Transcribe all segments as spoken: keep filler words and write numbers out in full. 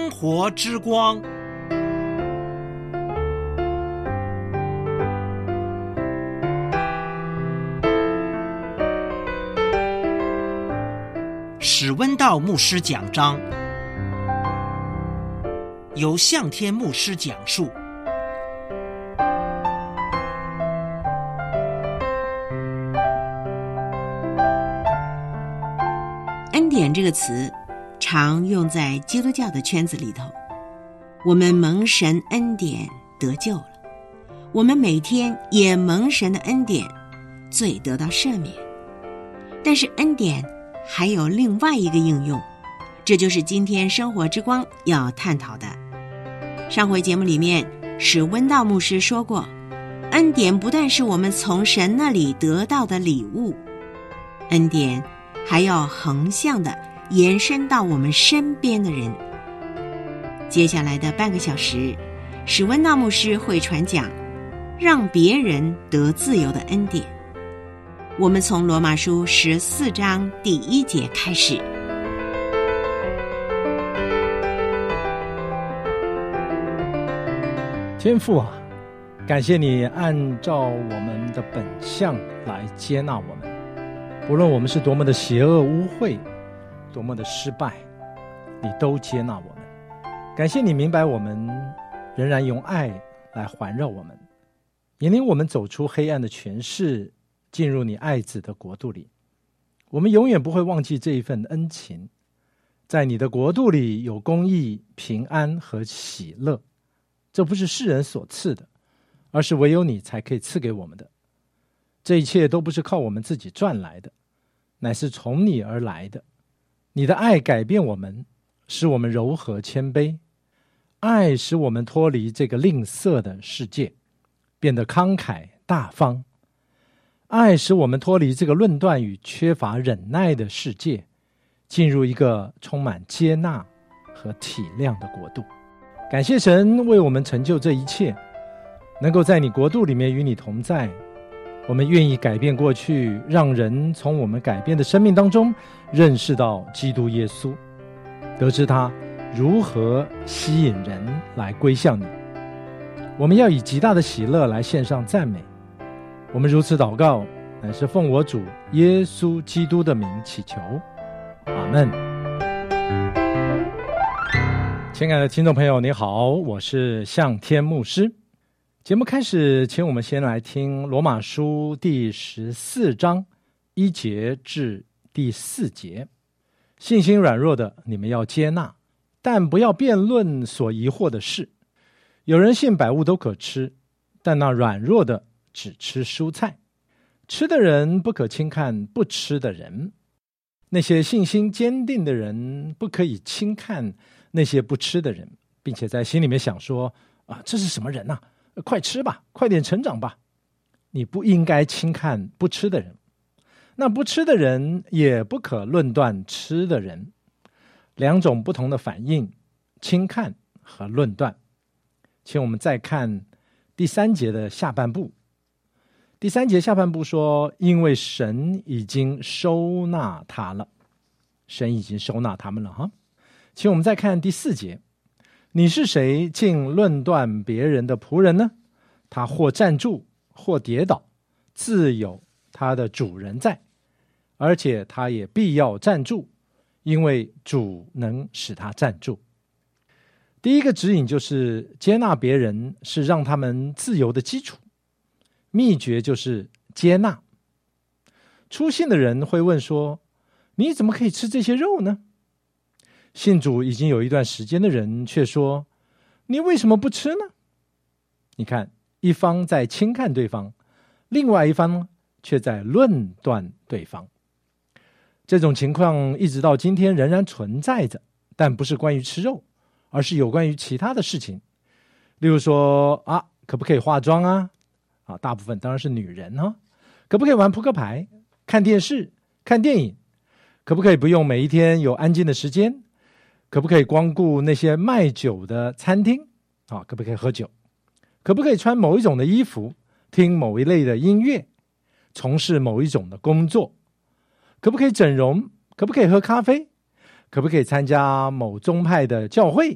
生活之光。史温道牧师讲章，由向天牧师讲述。 恩典这个词常用在基督教的圈子里头，我们蒙神恩典得救了，我们每天也蒙神的恩典，罪得到赦免。但是恩典还有另外一个应用，这就是今天生活之光要探讨的。上回节目里面，史温道牧师说过，恩典不但是我们从神那里得到的礼物，恩典还要横向的延伸到我们身边的人。接下来的半个小时，史温道牧师会传讲让别人得自由的恩典。我们从罗马书十四章第一节开始。 天父啊，感谢你按照我们的本相来接纳我们，不论我们是多么的邪恶污秽，多么的失败，你都接纳我们。感谢你明白我们仍然用爱来环绕我们，引领我们走出黑暗的权势，进入你爱子的国度里。我们永远不会忘记这一份恩情。在你的国度里有公义、平安和喜乐，这不是世人所赐的，而是唯有你才可以赐给我们的。这一切都不是靠我们自己赚来的，乃是从你而来的。你的爱改变我们，使我们柔和谦卑。爱使我们脱离这个吝啬的世界，变得慷慨大方。爱使我们脱离这个论断与缺乏忍耐的世界，进入一个充满接纳和体谅的国度。感谢神为我们成就这一切，能够在你国度里面与你同在。我们愿意改变过去，让人从我们改变的生命当中认识到基督耶稣，得知他如何吸引人来归向你。我们要以极大的喜乐来献上赞美。我们如此祷告，乃是奉我主耶稣基督的名祈求，阿们。亲爱的听众朋友，你好，我是向天牧师。节目开始，请我们先来听罗马书第十四章一节至第四节。信心软弱的，你们要接纳，但不要辩论所疑惑的事。有人信百物都可吃，但那软弱的只吃蔬菜。吃的人不可轻看不吃的人，那些信心坚定的人不可以轻看那些不吃的人，并且在心里面想说啊，这是什么人啊？快吃吧，快点成长吧。你不应该轻看不吃的人，那不吃的人也不可论断吃的人。两种不同的反应，轻看和论断。请我们再看第三节的下半部。第三节下半部说，因为神已经收纳他了，神已经收纳他们了哈。请我们再看第四节，你是谁竟论断别人的仆人呢？他或站住或跌倒，自有他的主人在，而且他也必要站住，因为主能使他站住。第一个指引就是接纳别人是让他们自由的基础，秘诀就是接纳。初信的人会问说，你怎么可以吃这些肉呢？信主已经有一段时间的人却说，你为什么不吃呢？你看，一方在轻看对方，另外一方却在论断对方。这种情况一直到今天仍然存在着，但不是关于吃肉，而是有关于其他的事情。例如说啊，可不可以化妆啊？啊，大部分当然是女人哈、啊。可不可以玩扑克牌、看电视、看电影？可不可以不用每一天有安静的时间？可不可以光顾那些卖酒的餐厅？啊，可不可以喝酒？可不可以穿某一种的衣服，听某一类的音乐，从事某一种的工作？可不可以整容？可不可以喝咖啡？可不可以参加某宗派的教会？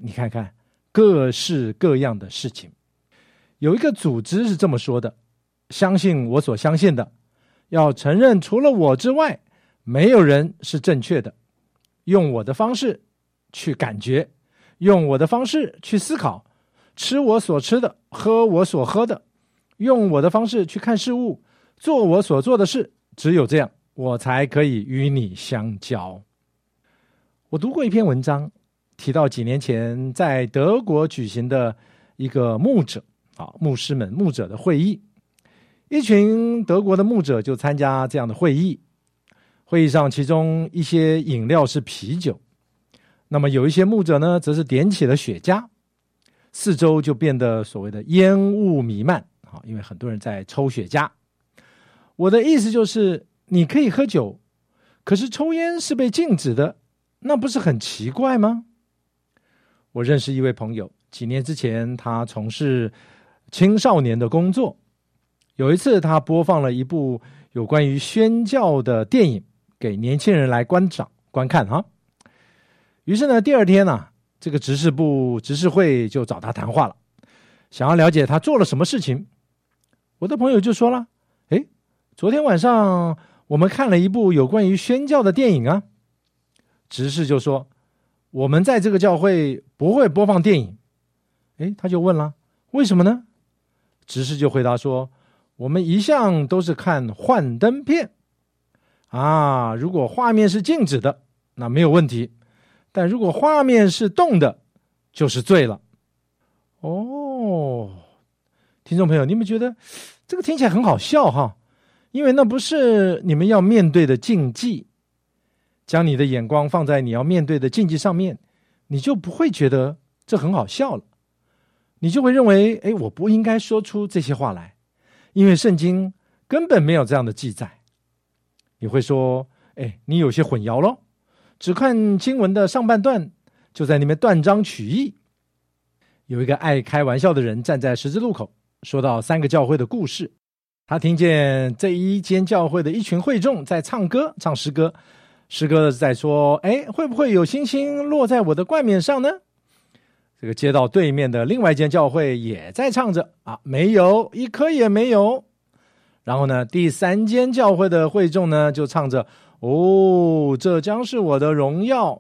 你看看各式各样的事情。有一个组织是这么说的：相信我所相信的，要承认除了我之外没有人是正确的，用我的方式去感觉，用我的方式去思考，吃我所吃的，喝我所喝的，用我的方式去看事物，做我所做的事，只有这样我才可以与你相交。我读过一篇文章，提到几年前在德国举行的一个牧者啊，牧师们牧者的会议，一群德国的牧者就参加这样的会议。会议上，其中一些饮料是啤酒，那么有一些牧者呢，则是点起了雪茄，四周就变得所谓的烟雾弥漫啊，因为很多人在抽雪茄。我的意思就是，你可以喝酒，可是抽烟是被禁止的，那不是很奇怪吗？我认识一位朋友，几年之前他从事青少年的工作，有一次他播放了一部有关于宣教的电影给年轻人来观赏观看哈。于是呢，第二天啊，这个执事部执事会就找他谈话了，想要了解他做了什么事情。我的朋友就说了：诶，昨天晚上我们看了一部有关于宣教的电影啊。执事就说：我们在这个教会不会播放电影。诶，他就问了：为什么呢？执事就回答说：我们一向都是看幻灯片啊，如果画面是静止的，那没有问题，但如果画面是动的，就是罪了。哦，听众朋友，你们觉得这个听起来很好笑哈？因为那不是你们要面对的禁忌。将你的眼光放在你要面对的禁忌上面，你就不会觉得这很好笑了，你就会认为，诶，我不应该说出这些话来，因为圣经根本没有这样的记载。你会说，诶，你有些混淆咯，只看经文的上半段，就在那边断章取义。有一个爱开玩笑的人站在十字路口，说到三个教会的故事。他听见这一间教会的一群会众在唱歌，唱诗歌，诗歌在说，诶，会不会有星星落在我的冠冕上呢？这个街道对面的另外一间教会也在唱着，啊，没有，一颗也没有。然后呢，第三间教会的会众呢就唱着，哦，这将是我的荣耀。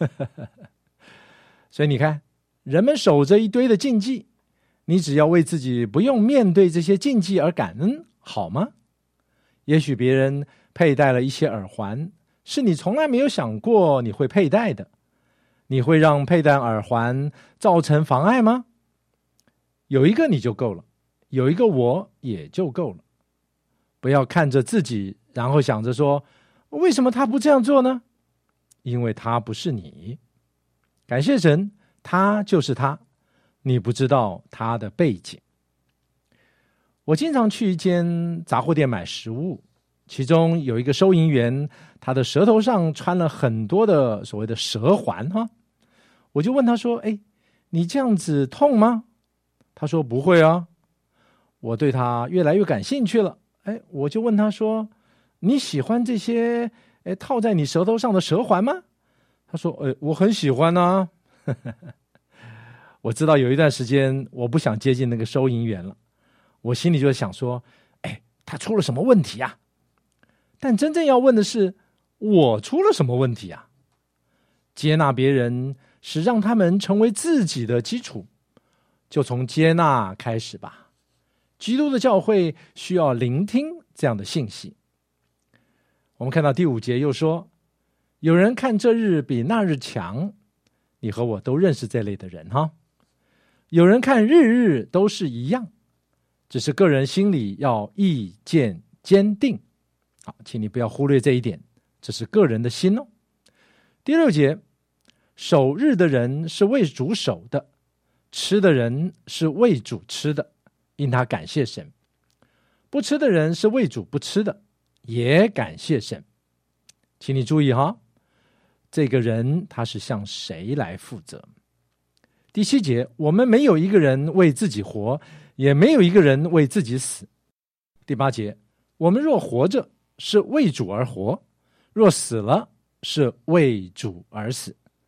所以你看，人们守着一堆的禁忌，你只要为自己不用面对这些禁忌而感恩，好吗？也许别人佩戴了一些耳环，是你从来没有想过你会佩戴的，你会让佩戴耳环造成妨碍吗？有一个你就够了，有一个我也就够了。不要看着自己，然后想着说，为什么他不这样做呢？因为他不是你。感谢神，他就是他，你不知道他的背景。我经常去一间杂货店买食物，其中有一个收银员，他的舌头上穿了很多的所谓的舌环哈。我就问他说，诶，你这样子痛吗？他说不会啊。我对他越来越感兴趣了，诶，我就问他说，你喜欢这些诶套在你舌头上的舌环吗？他说，诶，我很喜欢啊。我知道有一段时间我不想接近那个收银员了，我心里就想说，诶，他出了什么问题啊？但真正要问的是，我出了什么问题啊？接纳别人是让他们成为自己的基础，就从接纳开始吧。基督的教会需要聆听这样的信息。我们看到第五节又说，有人看这日比那日强，你和我都认识这类的人哈。有人看日日都是一样，只是个人心里要意见坚定。好，请你不要忽略这一点，这是个人的心哦。第六节，守日的人是为主守的，吃的人是为主吃的，因他感谢神；不吃的人是为主不吃的，也感谢神。请你注意哈，这个人他是向谁来负责？第七节，我们没有一个人为自己活，也没有一个人为自己死。第八节，我们若活着，是为主而活；若死了，是为主而死。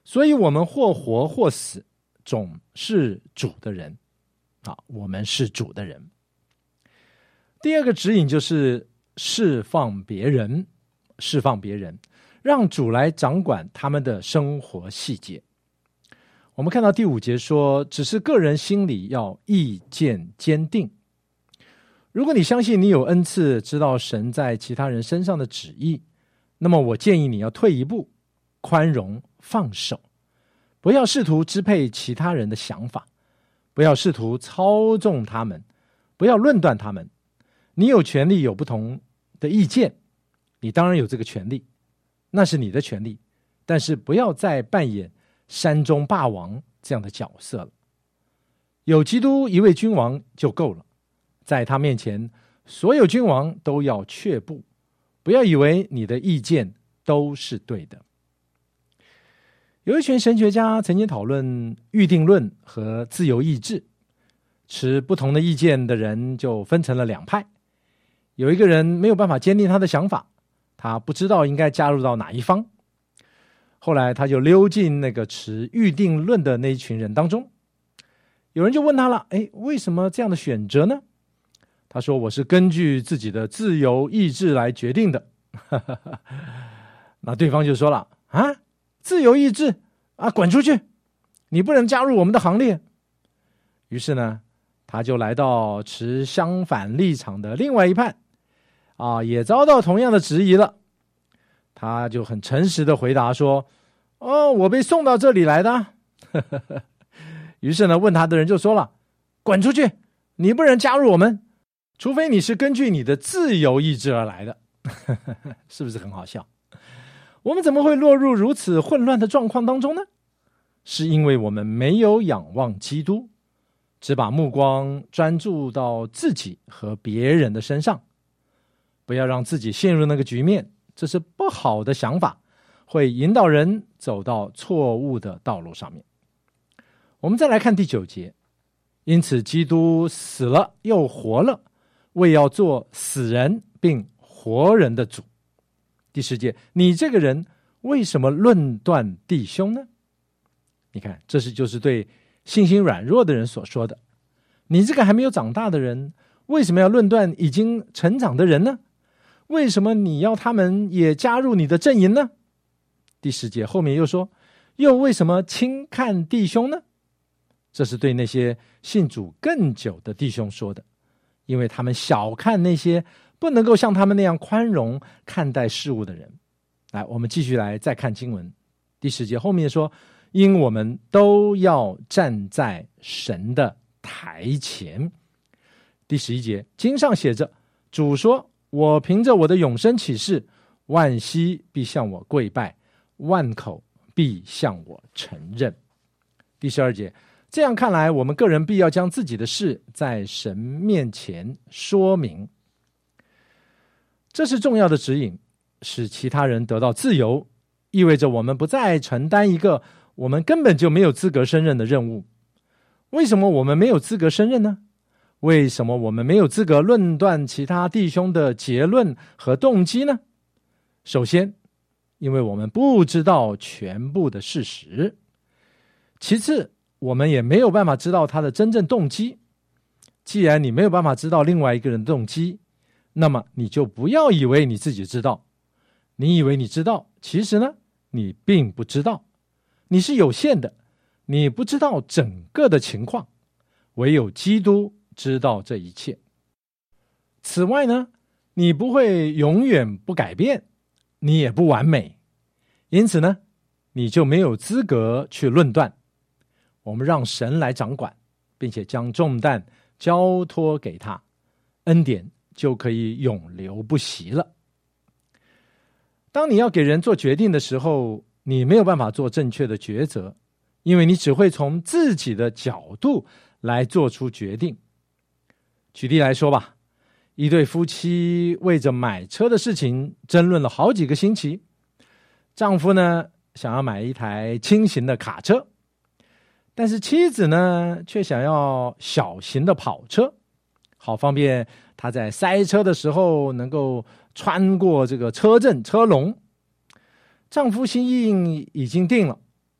所以我们或活或死，总是主的人。啊，我们是主的人。第二个指引就是释放别人，释放别人，让主来掌管他们的生活细节。我们看到第五节说，只是个人心里要意见坚定。如果你相信你有恩赐，知道神在其他人身上的旨意，那么我建议你要退一步，宽容放手，不要试图支配其他人的想法，不要试图操纵他们，不要论断他们。你有权利有不同的意见，你当然有这个权利，那是你的权利，但是不要再扮演山中霸王这样的角色了。有基督一位君王就够了，在他面前，所有君王都要却步，不要以为你的意见都是对的。有一群神学家曾经讨论预定论和自由意志，持不同的意见的人就分成了两派。有一个人没有办法坚定他的想法，他不知道应该加入到哪一方。后来他就溜进那个持预定论的那一群人当中。有人就问他了，诶，为什么这样的选择呢？他说，我是根据自己的自由意志来决定的。那对方就说了，啊，自由意志啊，滚出去，你不能加入我们的行列。于是呢，他就来到持相反立场的另外一派，啊，也遭到同样的质疑了。他就很诚实的回答说，哦，我被送到这里来的。于是呢，问他的人就说了，滚出去，你不能加入我们，除非你是根据你的自由意志而来的。是不是很好笑？我们怎么会落入如此混乱的状况当中呢？是因为我们没有仰望基督，只把目光专注到自己和别人的身上。不要让自己陷入那个局面，这是不好的想法，会引导人走到错误的道路上面。我们再来看第九节，因此基督死了又活了，为要做死人并活人的主。第十节，你这个人为什么论断弟兄呢？你看，这是就是对信心软弱的人所说的。你这个还没有长大的人，为什么要论断已经成长的人呢？为什么你要他们也加入你的阵营呢？第十节后面又说，又为什么轻看弟兄呢？这是对那些信主更久的弟兄说的，因为他们小看那些不能够像他们那样宽容看待事物的人。来，我们继续来再看经文。第十节后面说，因我们都要站在神的台前。第十一节，经上写着，主说，我凭着我的永生起誓，万膝必向我跪拜，万口必向我承认。第十二节，这样看来，我们个人必要将自己的事在神面前说明。这是重要的指引，使其他人得到自由，意味着我们不再承担一个我们根本就没有资格胜任的任务。为什么我们没有资格胜任呢？为什么我们没有资格论断其他弟兄的结论和动机呢？首先，因为我们不知道全部的事实。其次，我们也没有办法知道他的真正动机。既然你没有办法知道另外一个人的动机，那么你就不要以为你自己知道。你以为你知道，其实呢，你并不知道。你是有限的，你不知道整个的情况，唯有基督知道这一切。此外呢，你不会永远不改变，你也不完美，因此呢，你就没有资格去论断。我们让神来掌管，并且将重担交托给他，恩典就可以永流不息了。当你要给人做决定的时候，你没有办法做正确的抉择，因为你只会从自己的角度来做出决定。举例来说吧，一对夫妻为着买车的事情争论了好几个星期。丈夫呢，想要买一台轻型的卡车，但是妻子呢，却想要小型的跑车，好方便他在塞车的时候能够穿过这个车阵车龙。丈夫心意已经定了，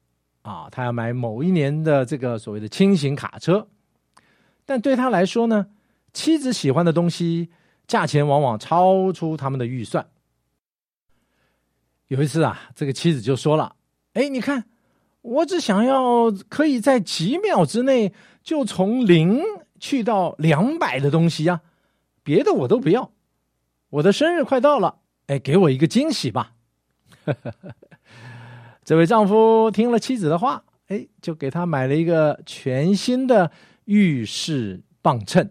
啊，他要买某一年的这个所谓的轻型卡车，但对他来说呢，妻子喜欢的东西价钱往往超出他们的预算。有一次啊，这个妻子就说了，哎，你看，我只想要可以在几秒之内就从零去到两百的东西啊，别的我都不要。我的生日快到了，哎，给我一个惊喜吧。这位丈夫听了妻子的话，哎，就给他买了一个全新的浴室磅秤。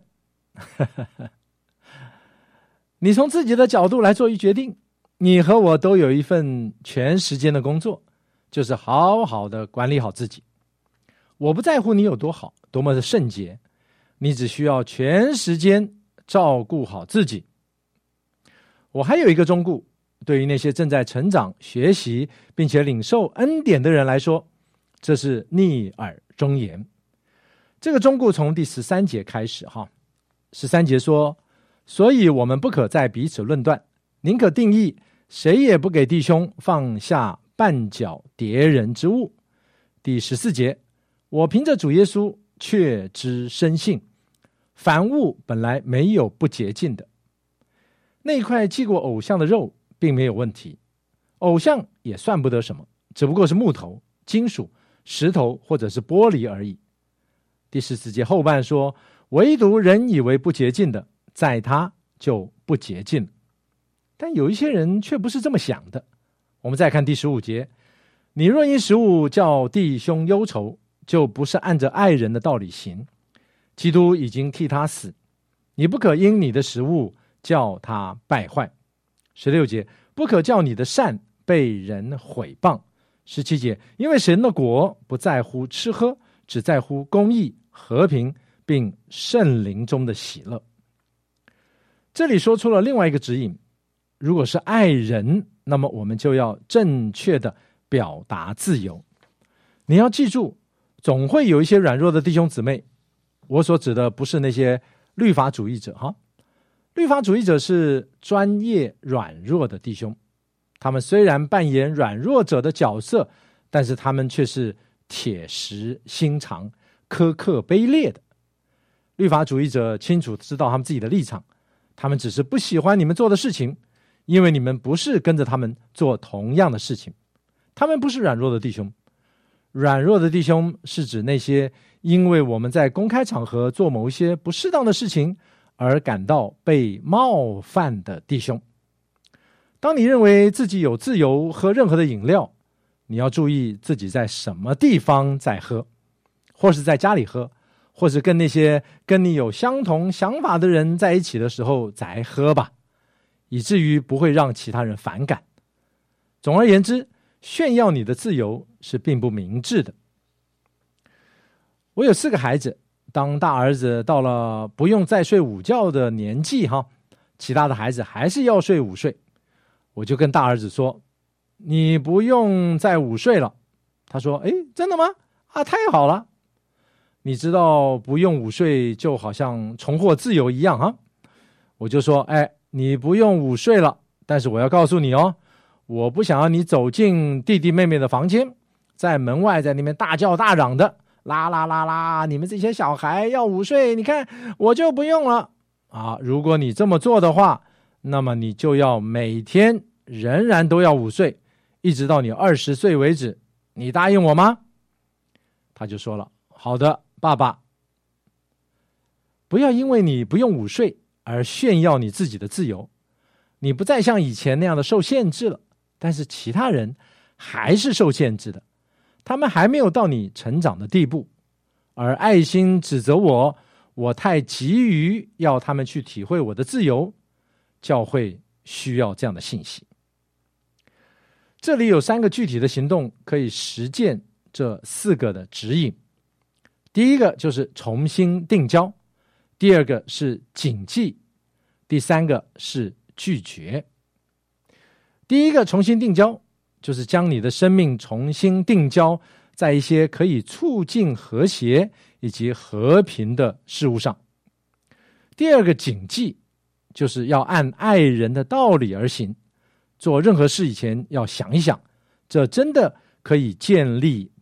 你从自己的角度来做一决定，你和我都有一份全时间的工作，就是好好的管理好自己。我不在乎你有多好，多么的圣洁，你只需要全时间照顾好自己。我还有一个忠告，对于那些正在成长、学习并且领受恩典的人来说，这是逆耳忠言。这个忠告从第十三节开始哈。十三节说，所以我们不可再彼此论断，宁可定义，谁也不给弟兄放下绊脚跌人之物。第十四节，我凭着主耶稣确知深信，凡物本来没有不洁净的。那块祭过偶像的肉并没有问题，偶像也算不得什么，只不过是木头、金属、石头或者是玻璃而已。第十四节后半说，唯独人以为不洁净的，在他就不洁净了。但有一些人却不是这么想的。我们再看第十五节，你若因食物叫弟兄忧愁，就不是按着爱人的道理行。基督已经替他死，你不可因你的食物叫他败坏。十六节，不可叫你的善被人毁谤。十七节，因为神的国不在乎吃喝，只在乎公义、和平，并圣灵中的喜乐。这里说出了另外一个指引，如果是爱人，那么我们就要正确的表达自由。你要记住，总会有一些软弱的弟兄姊妹，我所指的不是那些律法主义者哈。律法主义者是专业软弱的弟兄，他们虽然扮演软弱者的角色，但是他们却是铁石心肠、苛刻卑劣的。律法主义者清楚知道他们自己的立场，他们只是不喜欢你们做的事情，因为你们不是跟着他们做同样的事情。他们不是软弱的弟兄。软弱的弟兄是指那些因为我们在公开场合做某一些不适当的事情而感到被冒犯的弟兄。当你认为自己有自由喝任何的饮料，你要注意自己在什么地方在喝，或是在家里喝，或是跟那些跟你有相同想法的人在一起的时候再喝吧，以至于不会让其他人反感。总而言之，炫耀你的自由是并不明智的。我有四个孩子，当大儿子到了不用再睡午觉的年纪哈，其他的孩子还是要睡午睡，我就跟大儿子说，你不用再午睡了。他说，诶，真的吗？啊，太好了。你知道不用午睡就好像重获自由一样哈。我就说，哎，你不用午睡了，但是我要告诉你哦，我不想要你走进弟弟妹妹的房间，在门外在那边大叫大嚷的，啦啦啦啦，你们这些小孩要午睡，你看我就不用了啊！如果你这么做的话，那么你就要每天仍然都要午睡，一直到你二十岁为止，你答应我吗？他就说了，好的，爸爸。不要因为你不用午睡而炫耀你自己的自由，你不再像以前那样的受限制了，但是其他人还是受限制的，他们还没有到你成长的地步，而爱心指责我，我太急于要他们去体会我的自由。教会需要这样的信息。这里有三个具体的行动可以实践这四个的指引。第一个就是重新定交，第二个是谨记，第三个是拒绝。第一个重新定交，就是将你的生命重新定交在一些可以促进和谐以及和平的事物上。第二个谨记，就是要按爱人的道理而行，做任何事以前要想一想，这真的可以建立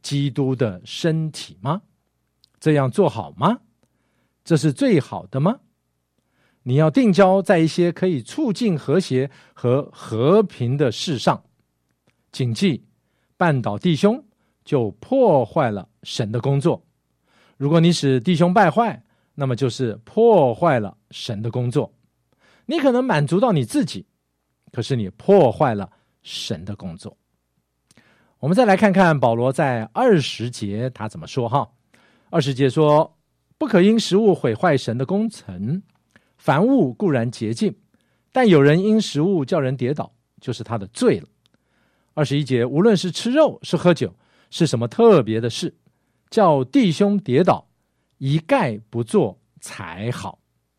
基督的身体吗？这样做好吗？这是最好的吗？你要定焦在一些可以促进和谐和和平的事上。谨记，绊倒弟兄就破坏了神的工作。如果你使弟兄败坏，那么就是破坏了神的工作。你可能满足到你自己，可是你破坏了神的工作。我们再来看看保罗在二十节他怎么说哈。二十节说，不可因食物毁坏神的工程，凡物固然洁净，但有人因食物叫人跌倒，就是他的罪了。二十一节，无论是吃肉是喝酒，是什么特别的事，叫弟兄跌倒，一概不做才好。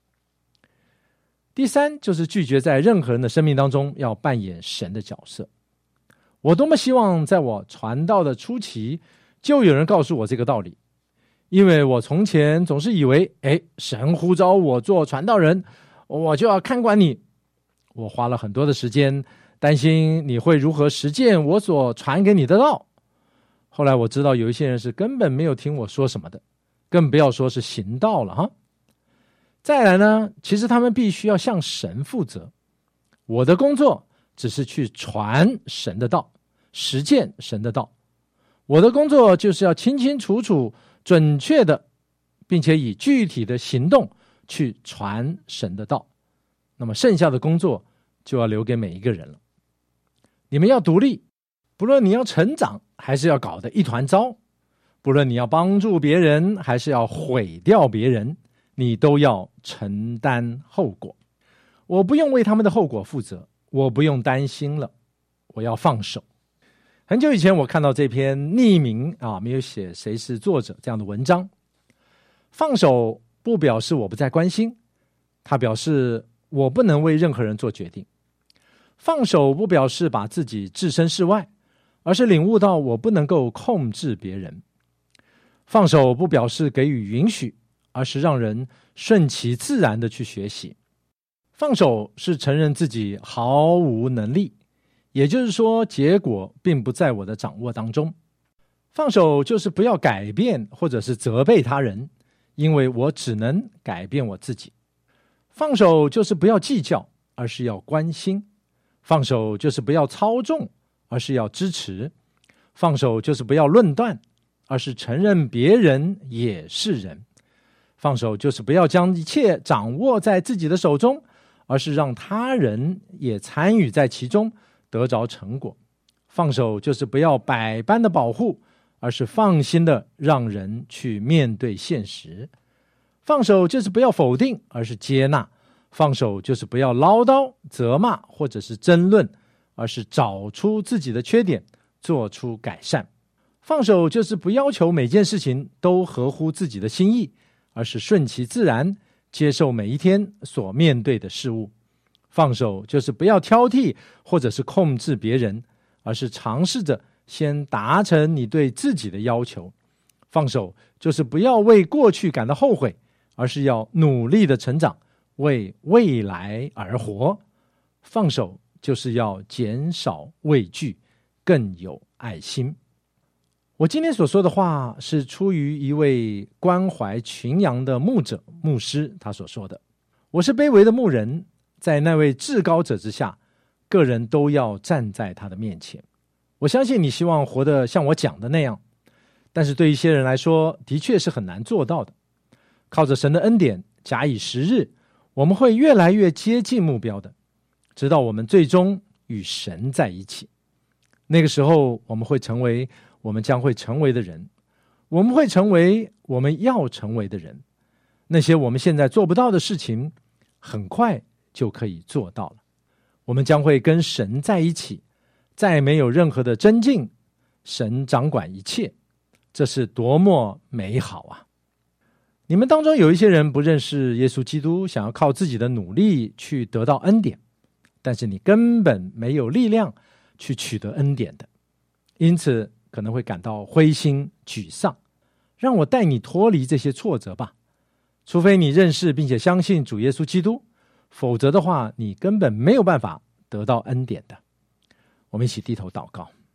第三，就是拒绝在任何人的生命当中要扮演神的角色。我多么希望在我传道的初期就有人告诉我这个道理，因为我从前总是以为，哎，神呼召我做传道人，我就要看管你。我花了很多的时间担心你会如何实践我所传给你的道。后来我知道有一些人是根本没有听我说什么的，更不要说是行道了哈。再来呢，其实他们必须要向神负责。我的工作只是去传神的道，实践神的道。我的工作就是要清清楚楚、准确的，并且以具体的行动去传神的道。那么剩下的工作就要留给每一个人了。你们要独立，不论你要成长还是要搞得一团糟，不论你要帮助别人还是要毁掉别人，你都要承担后果。我不用为他们的后果负责，我不用担心了，我要放手。很久以前我看到这篇匿名啊，没有写谁是作者这样的文章。放手不表示我不再关心，它表示我不能为任何人做决定。放手不表示把自己置身事外，而是领悟到我不能够控制别人。放手不表示给予允许，而是让人顺其自然的去学习。放手是承认自己毫无能力，也就是说结果并不在我的掌握当中。放手就是不要改变或者是责备他人，因为我只能改变我自己。放手就是不要计较，而是要关心。放手就是不要操纵，而是要支持。放手就是不要论断，而是承认别人也是人。放手就是不要将一切掌握在自己的手中，而是让他人也参与在其中，得着成果。放手就是不要百般的保护，而是放心的让人去面对现实。放手就是不要否定，而是接纳。放手就是不要唠叨、责骂或者是争论，而是找出自己的缺点，做出改善。放手就是不要求每件事情都合乎自己的心意，而是顺其自然，接受每一天所面对的事物。放手就是不要挑剔或者是控制别人，而是尝试着先达成你对自己的要求。放手就是不要为过去感到后悔，而是要努力的成长，为未来而活。放手就是要减少畏惧，更有爱心。我今天所说的话是出于一位关怀群羊的牧者牧师他所说的。我是卑微的牧人，在那位至高者之下，个人都要站在他的面前。我相信你希望活得像我讲的那样，但是对一些人来说的确是很难做到的。靠着神的恩典，假以时日，我们会越来越接近目标的，直到我们最终与神在一起。那个时候我们会成为我们将会成为的人，我们会成为我们要成为的人。那些我们现在做不到的事情，很快就可以做到了。我们将会跟神在一起，再没有任何的争竞，神掌管一切，这是多么美好啊！你们当中有一些人不认识耶稣基督，想要靠自己的努力去得到恩典，但是你根本没有力量去取得恩典的，因此可能会感到灰心沮丧。让我带你脱离这些挫折吧，除非你认识并且相信主耶稣基督，否则的话你根本没有办法得到恩典的。我们一起低头祷告。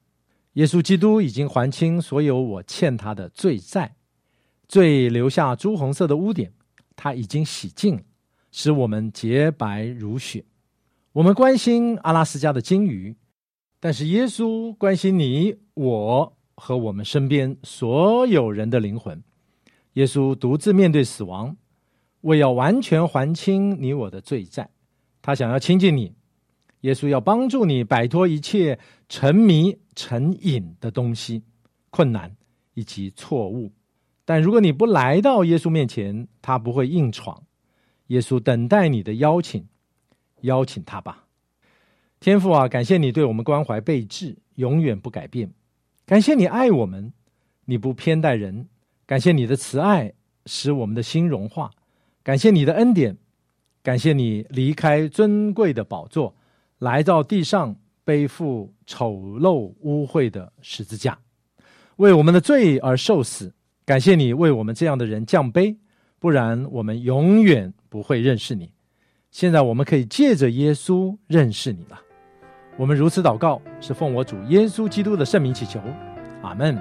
耶稣基督已经还清所有我欠他的罪债，罪留下朱红色的污点，他已经洗净了，使我们洁白如雪。我们关心阿拉斯加的鲸鱼，但是耶稣关心你我和我们身边所有人的灵魂。耶稣独自面对死亡，为要完全还清你我的罪债，他想要亲近你。耶稣要帮助你摆脱一切沉迷成瘾的东西、困难以及错误。但如果你不来到耶稣面前，他不会硬闯。耶稣等待你的邀请，邀请他吧。天父啊，感谢你对我们关怀备至，永远不改变。感谢你爱我们，你不偏待人。感谢你的慈爱，使我们的心融化。感谢你的恩典，感谢你离开尊贵的宝座，来到地上背负丑陋污秽的十字架，为我们的罪而受死。感谢你为我们这样的人降卑，不然我们永远不会认识你。现在我们可以借着耶稣认识你了。我们如此祷告，是奉我主耶稣基督的圣名祈求，阿们。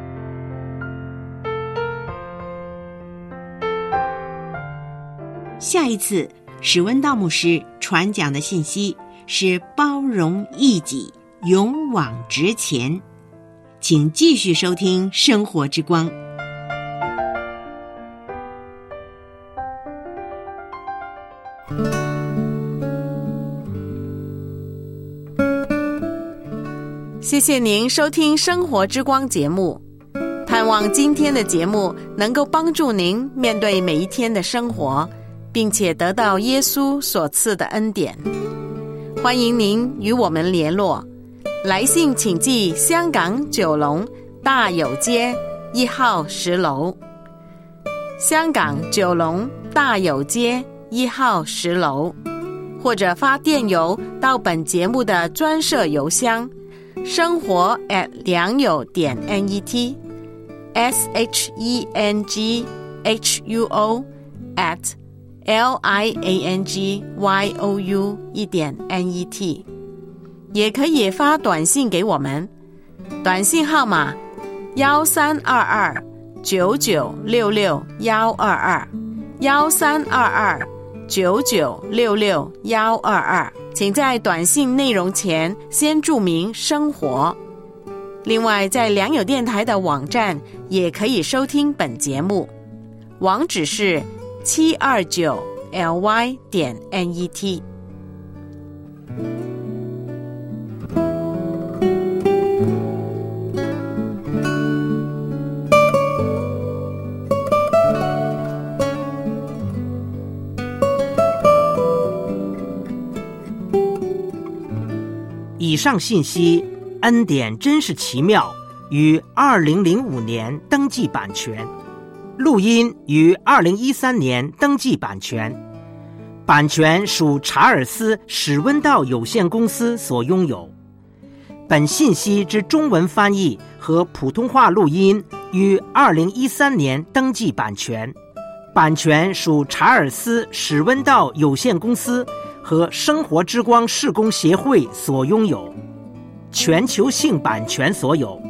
下一次史温道牧师传讲的信息是包容异己，勇往直前，请继续收听生活之光。 谢谢您收听生活之光节目，盼望今天的节目能够帮助您面对每一天的生活，并且得到耶稣所赐的恩典。欢迎您与我们联络，来信请寄香港九龙大有街一号十楼，香港九龙大有街一号十楼，或者发电邮到本节目的专设邮箱生活 at 良友点 net s h e n g h u o at l i a n g y o u 一点 n e t， 也可以发短信给我们，短信号码幺三二二九九六六幺二二幺三二二九九六六幺二二，请在短信内容前先注明生活。另外，在良友电台的网站也可以收听本节目，网址是七二九 l y 点 n e t。 以上信息，恩典真是奇妙，于二零零五年登记版权，录音于二零一三年登记版权，版权属查尔斯史温道有限公司所拥有。本信息之中文翻译和普通话录音于二零一三年登记版权，版权属查尔斯史温道有限公司和生活之光事工协会所拥有，全球性版权所有。